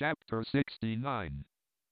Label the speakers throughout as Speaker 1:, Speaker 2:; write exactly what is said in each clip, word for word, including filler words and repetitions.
Speaker 1: Chapter sixty-nine.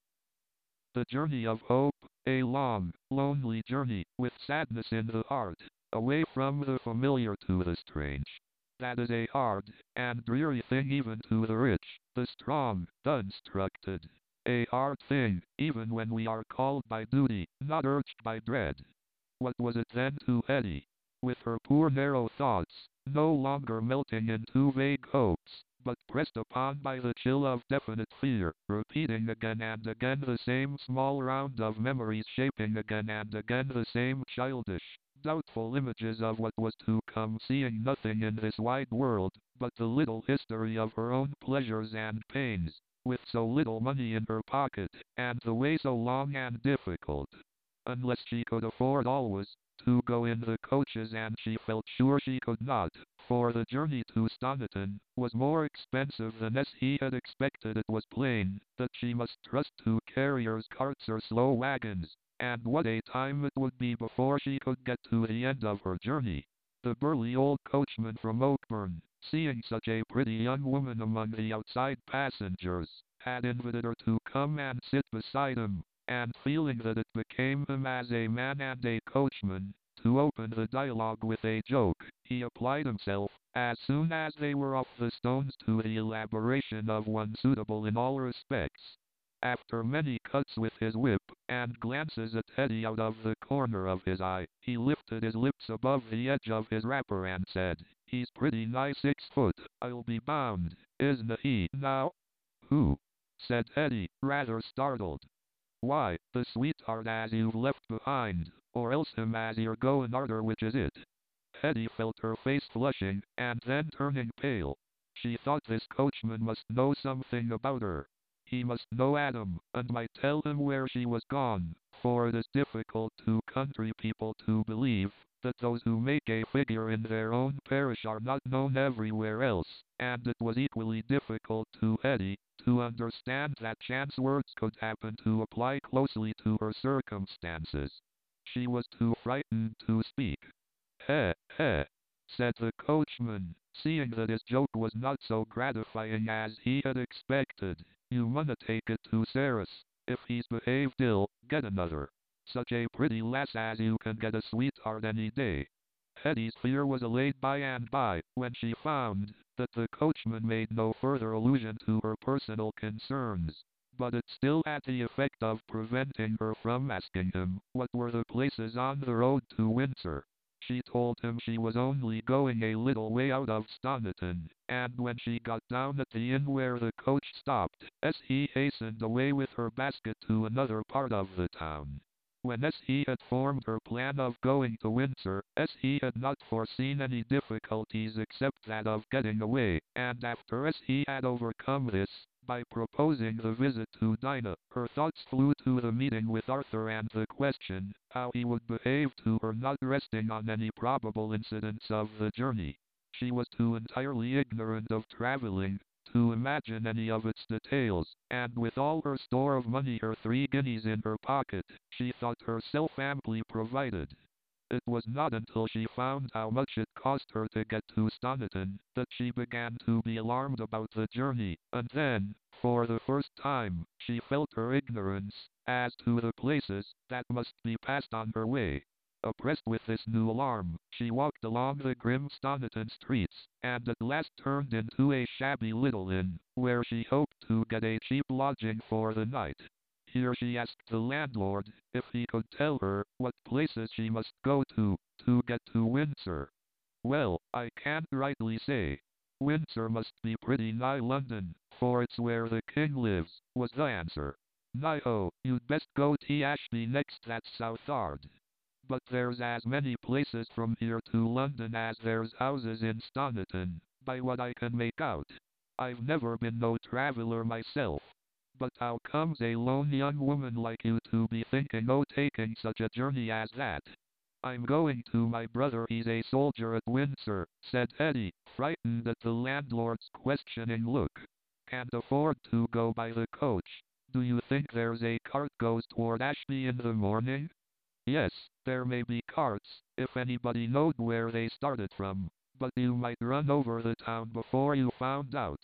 Speaker 1: The Journey of Hope, a long, lonely journey, with sadness in the heart, away from the familiar to the strange. That is a hard and dreary thing even to the rich, the strong, the instructed. A hard thing, even when we are called by duty, not urged by dread. What was it then to Hetty? With her poor narrow thoughts, no longer melting into vague hopes, but pressed upon by the chill of definite fear, repeating again and again the same small round of memories, shaping again and again the same childish, doubtful images of what was to come, seeing nothing in this wide world but the little history of her own pleasures and pains, with so little money in her pocket, and the way so long and difficult. Unless she could afford always to go in the coaches, and she felt sure she could not, for the journey to Stoniton was more expensive than as he had expected. It was plain that she must trust to carriers' carts or slow wagons, and what a time it would be before she could get to the end of her journey. The burly old coachman from Oakburn, seeing such a pretty young woman among the outside passengers, had invited her to come and sit beside him, and feeling that it became him as a man and a coachman to open the dialogue with a joke, he applied himself, as soon as they were off the stones, to the elaboration of one suitable in all respects. After many cuts with his whip, and glances at Hetty out of the corner of his eye, he lifted his lips above the edge of his wrapper and said, "He's pretty nigh six foot, I'll be bound, isn't he now?" "Who?" said Hetty, rather startled. "Why, the sweetheart as you've left behind, or else him as you're goin' arter, which is it?" Hetty felt her face flushing, and then turning pale. She thought this coachman must know something about her. He must know Adam, and might tell him where she was gone, for it is difficult to country people to believe that those who make a figure in their own parish are not known everywhere else, and it was equally difficult to Hetty to understand that chance words could happen to apply closely to her circumstances. She was too frightened to speak. "Heh, heh," said the coachman, seeing that his joke was not so gratifying as he had expected. "You munna take it to Ceres. If he's behaved ill, get another. Such a pretty lass as you can get a sweetheart any day." Hetty's fear was allayed by and by, when she found that the coachman made no further allusion to her personal concerns, but it still had the effect of preventing her from asking him what were the places on the road to Windsor. She told him she was only going a little way out of Stoniton, and when she got down at the inn where the coach stopped, as he hastened away with her basket to another part of the town. When as he had formed her plan of going to Windsor, as he had not foreseen any difficulties except that of getting away, and after as he had overcome this, by proposing the visit to Dinah, her thoughts flew to the meeting with Arthur and the question how he would behave to her, not resting on any probable incidents of the journey. She was too entirely ignorant of traveling to imagine any of its details, and with all her store of money, her three guineas in her pocket, she thought herself amply provided. It was not until she found how much it cost her to get to Stoniton that she began to be alarmed about the journey, and then, for the first time, she felt her ignorance as to the places that must be passed on her way. Oppressed with this new alarm, she walked along the grim Stoniton streets, and at last turned into a shabby little inn, where she hoped to get a cheap lodging for the night. Here she asked the landlord if he could tell her what places she must go to, to get to Windsor. "Well, I can't rightly say. Windsor must be pretty nigh London, for it's where the king lives," was the answer. "Nigh-ho, you'd best go to Ashby next, that's Southard. But there's as many places from here to London as there's houses in Stoniton, by what I can make out. I've never been no traveller myself. But how comes a lone young woman like you to be thinking o' taking such a journey as that?" "I'm going to my brother, he's a soldier at Windsor," said Hetty, frightened at the landlord's questioning look. "Can't afford to go by the coach. Do you think there's a cart goes toward Ashby in the morning?" "Yes, there may be carts, if anybody knowed where they started from, but you might run over the town before you found out."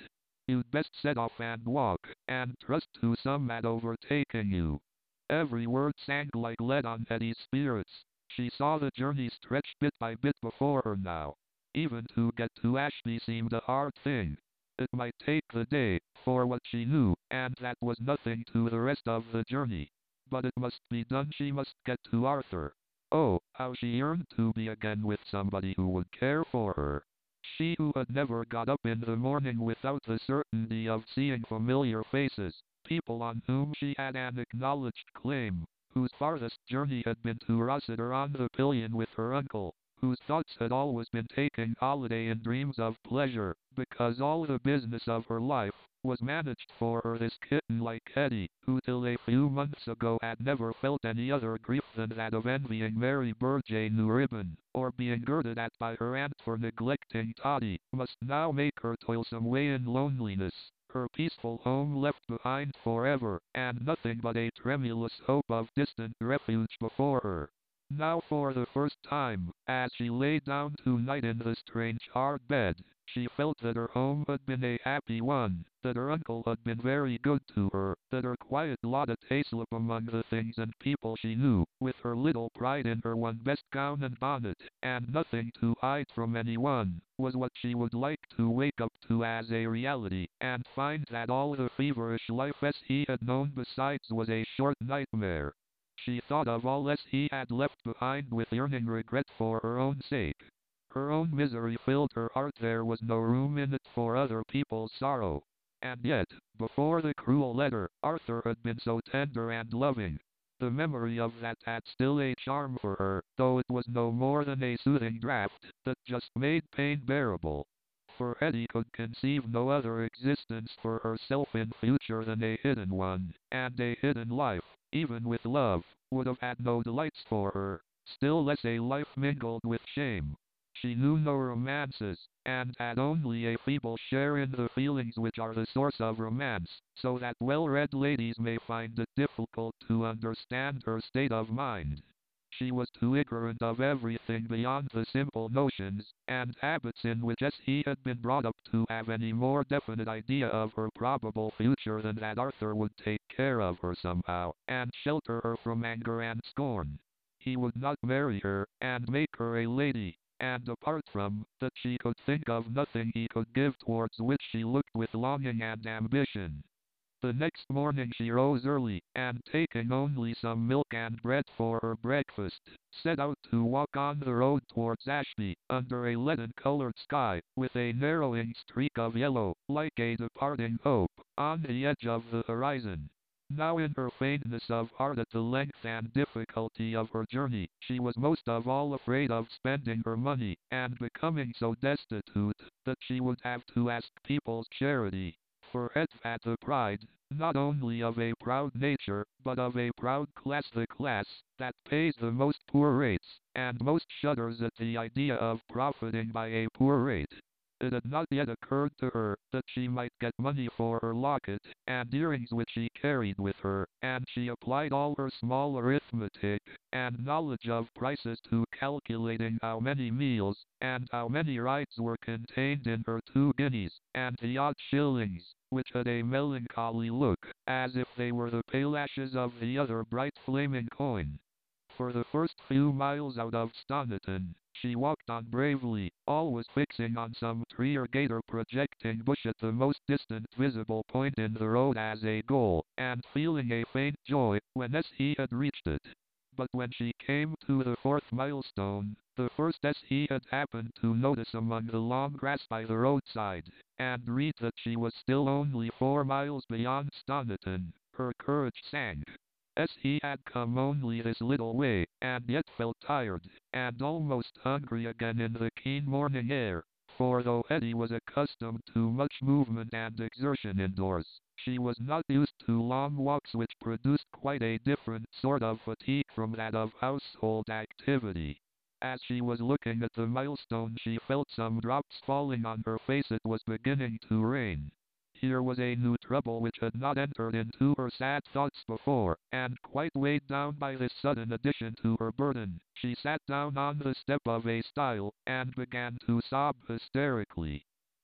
Speaker 1: You'd best set off and walk, and trust to some at overtaking you. Every word sank like lead on Hetty's spirits. She saw the journey stretch bit by bit before her now. Even to get to Ashby seemed a hard thing. It might take the day, for what she knew, and that was nothing to the rest of the journey. But it must be done. She must get to Arthur. Oh, how she yearned to be again with somebody who would care for her. She who had never got up in the morning without the certainty of seeing familiar faces, people on whom she had an acknowledged claim, whose farthest journey had been to Rossiter on the pillion with her uncle, whose thoughts had always been taking holiday in dreams of pleasure, because all the business of her life was managed for her. This kitten like Hetty, who till a few months ago had never felt any other grief than that of envying Mary Burge new ribbon, or being girded at by her aunt for neglecting Toddy, must now make her toilsome way in loneliness, her peaceful home left behind forever, and nothing but a tremulous hope of distant refuge before her. Now for the first time, as she lay down tonight in the strange hard bed, she felt that her home had been a happy one, that her uncle had been very good to her, that her quiet lot at Hayslip among the things and people she knew, with her little pride in her one best gown and bonnet, and nothing to hide from anyone, was what she would like to wake up to as a reality, and find that all the feverish life as he had known besides was a short nightmare. She thought of all as he had left behind with yearning regret for her own sake. Her own misery filled her heart. There was no room in it for other people's sorrow. And yet, before the cruel letter, Arthur had been so tender and loving. The memory of that had still a charm for her, though it was no more than a soothing draught that just made pain bearable. For Hetty could conceive no other existence for herself in future than a hidden one, and a hidden life, even with love, would have had no delights for her, still less a life mingled with shame. She knew no romances, and had only a feeble share in the feelings which are the source of romance, so that well-read ladies may find it difficult to understand her state of mind. She was too ignorant of everything beyond the simple notions and habits in which he had been brought up to have any more definite idea of her probable future than that Arthur would take care of her somehow, and shelter her from anger and scorn. He would not marry her, and make her a lady, and apart from that she could think of nothing he could give towards which she looked with longing and ambition. The next morning she rose early, and taking only some milk and bread for her breakfast, set out to walk on the road towards Ashby, under a leaden-colored sky, with a narrowing streak of yellow, like a departing hope, on the edge of the horizon. Now in her faintness of heart at the length and difficulty of her journey, she was most of all afraid of spending her money, and becoming so destitute, that she would have to ask people's charity. For Hetty had the pride, not only of a proud nature, but of a proud class, the class that pays the most poor rates, and most shudders at the idea of profiting by a poor rate. It had not yet occurred to her that she might get money for her locket and earrings which she carried with her, and she applied all her small arithmetic and knowledge of prices to calculating how many meals and how many rides were contained in her two guineas and the odd shillings, which had a melancholy look, as if they were the pale ashes of the other bright flaming coin. For the first few miles out of Stoniton, she walked on bravely, always fixing on some tree or gate or projecting bush at the most distant visible point in the road as a goal, and feeling a faint joy when he had reached it. But when she came to the fourth milestone, the first he had happened to notice among the long grass by the roadside, and read that she was still only four miles beyond Stoniton, her courage sank. As he had come only this little way, and yet felt tired, and almost hungry again in the keen morning air, for though Hetty was accustomed to much movement and exertion indoors, she was not used to long walks which produced quite a different sort of fatigue from that of household activity. As she was looking at the milestone she felt some drops falling on her face. It was beginning to rain. Here was a new trouble which had not entered into her sad thoughts before, and quite weighed down by this sudden addition to her burden, she sat down on the step of a stile, and began to sob hysterically.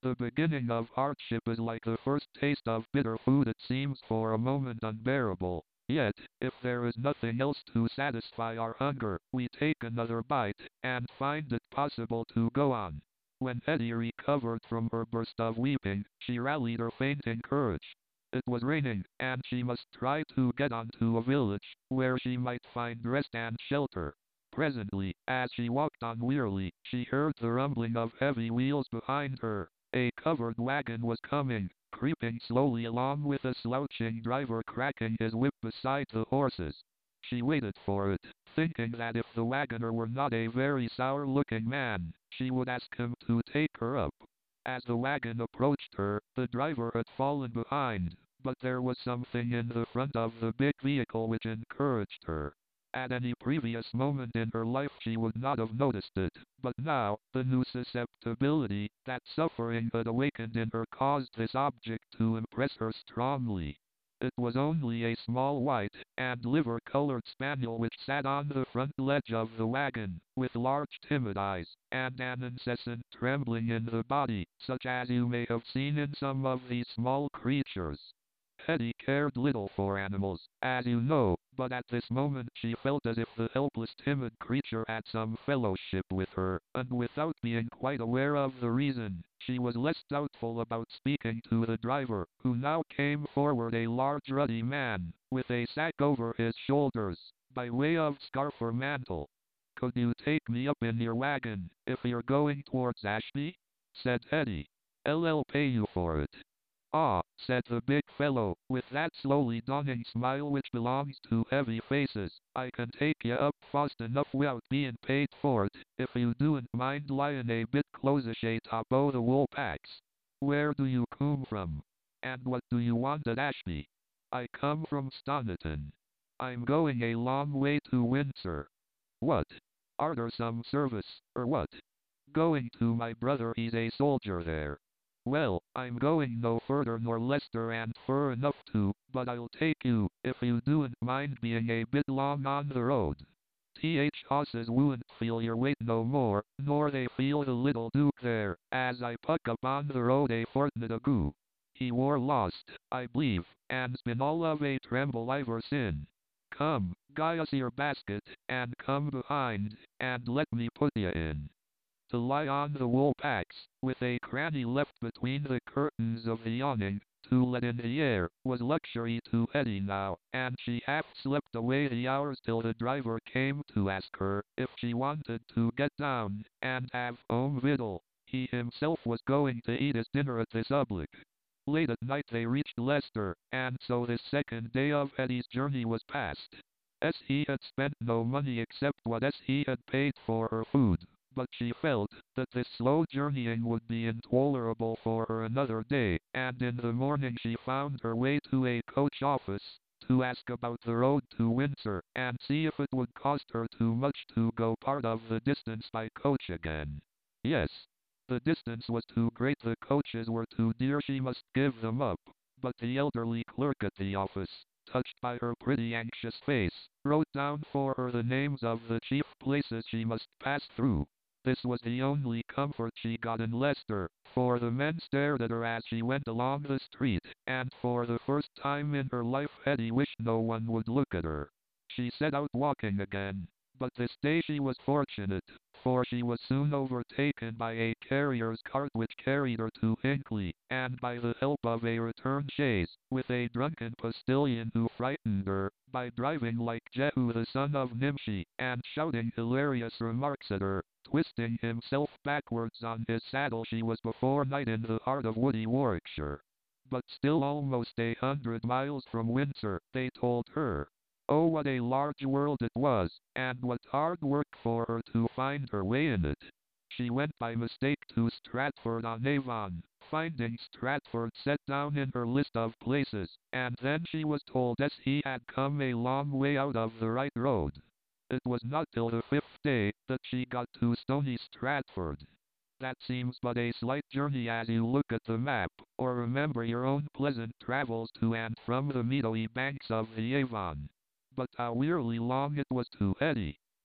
Speaker 1: The beginning of hardship is like the first taste of bitter food. It seems for a moment unbearable. Yet, if there is nothing else to satisfy our hunger, we take another bite, and find it possible to go on. When Hetty recovered from her burst of weeping, she rallied her fainting courage. It was raining, and she must try to get on to a village, where she might find rest and shelter. Presently, as she walked on wearily, she heard the rumbling of heavy wheels behind her. A covered wagon was coming, creeping slowly along with a slouching driver cracking his whip beside the horses. She waited for it, thinking that if the wagoner were not a very sour-looking man, she would ask him to take her up. As the wagon approached her, the driver had fallen behind, but there was something in the front of the big vehicle which encouraged her. At any previous moment in her life she would not have noticed it, but now, the new susceptibility that suffering had awakened in her caused this object to impress her strongly. It was only a small white and liver-colored spaniel which sat on the front ledge of the wagon, with large timid eyes, and an incessant trembling in the body, such as you may have seen in some of these small creatures. Hetty cared little for animals, as you know, but at this moment she felt as if the helpless timid creature had some fellowship with her, and without being quite aware of the reason, she was less doubtful about speaking to the driver, who now came forward, a large ruddy man, with a sack over his shoulders, by way of scarf or mantle. "Could you take me up in your wagon, if you're going towards Ashby?" said Hetty. "I'll pay you for it." "Ah," said the big fellow, with that slowly dawning smile which belongs to heavy faces, "I can take you up fast enough without being paid for it, if you doen't mind lying a bit closish atop o' the wool packs. Where do you come from? And what do you want at Ashby?" "I come from Stoniton. I'm going a long way to Windsor." "What? Arter some service, or what?" "Going to my brother, he's a soldier there." "Well, I'm going no further nor Leicester and fur enough too, but I'll take you, if you doen't mind being a bit long on the road. Th hosses woon't feel your weight no more, nor they feel the little Duke there, as I puck up on the road a fortnight ago. He wore lost, I believe, and's been all of a tremble iver sin. Come, gie us your basket, and come behind, and let me put ye in." To lie on the wool packs, with a cranny left between the curtains of the awning, to let in the air, was luxury to Hetty now, and she half slept away the hours till the driver came to ask her if she wanted to get down and have home victual. He himself was going to eat his dinner at this public. Late at night they reached Leicester, and so this second day of Hetty's journey was past. As he had spent no money except what as he had paid for her food, but she felt that this slow journeying would be intolerable for her another day, and in the morning she found her way to a coach office, to ask about the road to Windsor, and see if it would cost her too much to go part of the distance by coach again. Yes. The distance was too great, the coaches were too dear, she must give them up, but the elderly clerk at the office, touched by her pretty anxious face, wrote down for her the names of the chief places she must pass through. This was the only comfort she got in Leicester, for the men stared at her as she went along the street, and for the first time in her life Hetty wished no one would look at her. She set out walking again, but this day she was fortunate, for she was soon overtaken by a carrier's cart which carried her to Hinckley, and by the help of a return chaise, with a drunken postilion who frightened her, by driving like Jehu the son of Nimshi, and shouting hilarious remarks at her, twisting himself backwards on his saddle, she was before night in the heart of woody Warwickshire. But still almost a hundred miles from Windsor, they told her. Oh, what a large world it was, and what hard work for her to find her way in it. She went by mistake to Stratford-on-Avon, finding Stratford set down in her list of places, and then she was told as he had come a long way out of the right road. It was not till the fifth day that she got to Stony Stratford. That seems but a slight journey as you look at the map, or remember your own pleasant travels to and from the meadowy banks of the Avon. But how wearily long it was to Hetty.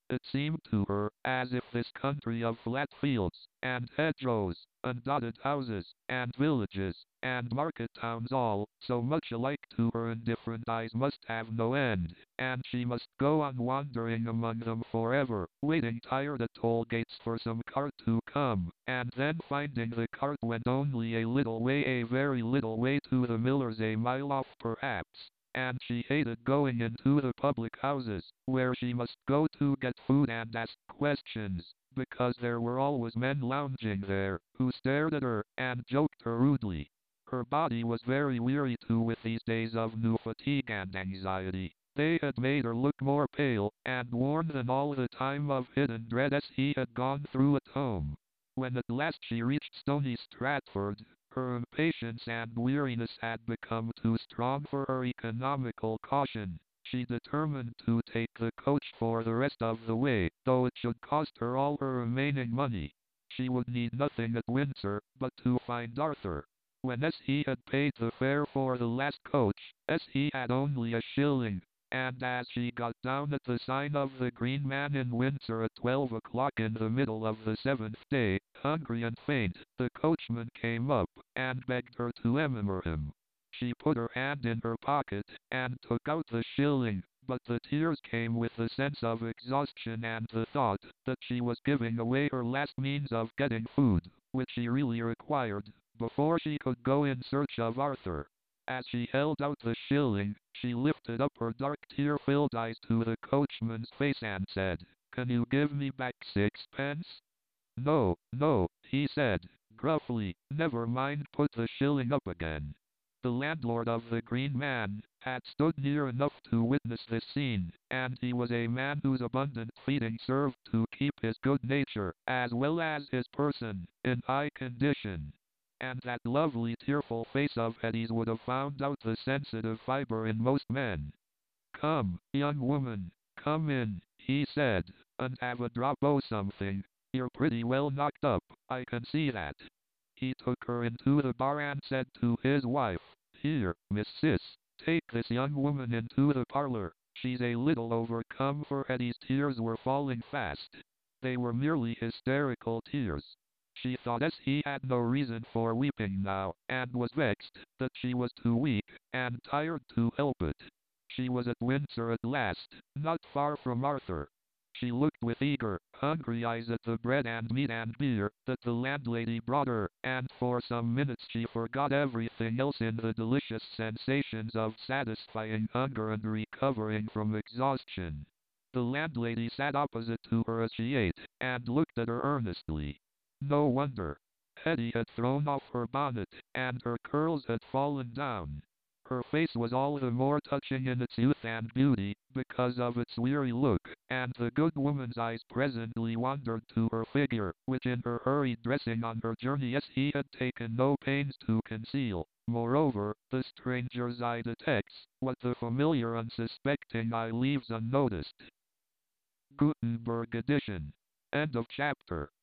Speaker 1: It seemed to her as if this country of flat fields, and hedgerows, and dotted houses, and villages, and market towns all so much alike to her indifferent eyes must have no end, and she must go on wandering among them forever, waiting tired at toll gates for some cart to come, and then finding the cart went only a little way, a very little way to the miller's, a mile off perhaps. And she hated going into the public houses, where she must go to get food and ask questions, because there were always men lounging there, who stared at her, and joked her rudely. Her body was very weary too with these days of new fatigue and anxiety. They had made her look more pale, and worn than all the time of hidden dread as he had gone through at home. When at last she reached Stony Stratford, her impatience and weariness had become too strong for her economical caution. She determined to take the coach for the rest of the way, though it should cost her all her remaining money. She would need nothing at Windsor, but to find Arthur. When as he had paid the fare for the last coach, as he had only a shilling, and as she got down at the sign of the Green Man in Windsor at twelve o'clock in the middle of the seventh day, hungry and faint, the coachman came up, and begged her to remember him. She put her hand in her pocket, and took out the shilling, but the tears came with the sense of exhaustion and the thought that she was giving away her last means of getting food, which she really required, before she could go in search of Arthur. As she held out the shilling, she lifted up her dark tear-filled eyes to the coachman's face and said, "Can you give me back sixpence?" "No, no," he said, gruffly. "Never mind, put the shilling up again." The landlord of the Green Man had stood near enough to witness this scene, and he was a man whose abundant feeding served to keep his good nature, as well as his person, in high condition. And that lovely tearful face of Hetty's would have found out the sensitive fiber in most men. "Come, young woman, come in," he said, "and have a drop o' something. You're pretty well knocked up, I can see that." He took her into the bar and said to his wife, "Here, Miss Sis, take this young woman into the parlor. She's a little overcome," for Hetty's tears were falling fast. They were merely hysterical tears. She thought as he had no reason for weeping now, and was vexed that she was too weak and tired to help it. She was at Windsor at last, not far from Arthur. She looked with eager, hungry eyes at the bread and meat and beer that the landlady brought her, and for some minutes she forgot everything else in the delicious sensations of satisfying hunger and recovering from exhaustion. The landlady sat opposite to her as she ate, and looked at her earnestly. No wonder. Hetty had thrown off her bonnet, and her curls had fallen down. Her face was all the more touching in its youth and beauty, because of its weary look, and the good woman's eyes presently wandered to her figure, which in her hurried dressing on her journey as he had taken no pains to conceal. Moreover, the stranger's eye detects what the familiar unsuspecting eye leaves unnoticed. Gutenberg edition. End of chapter.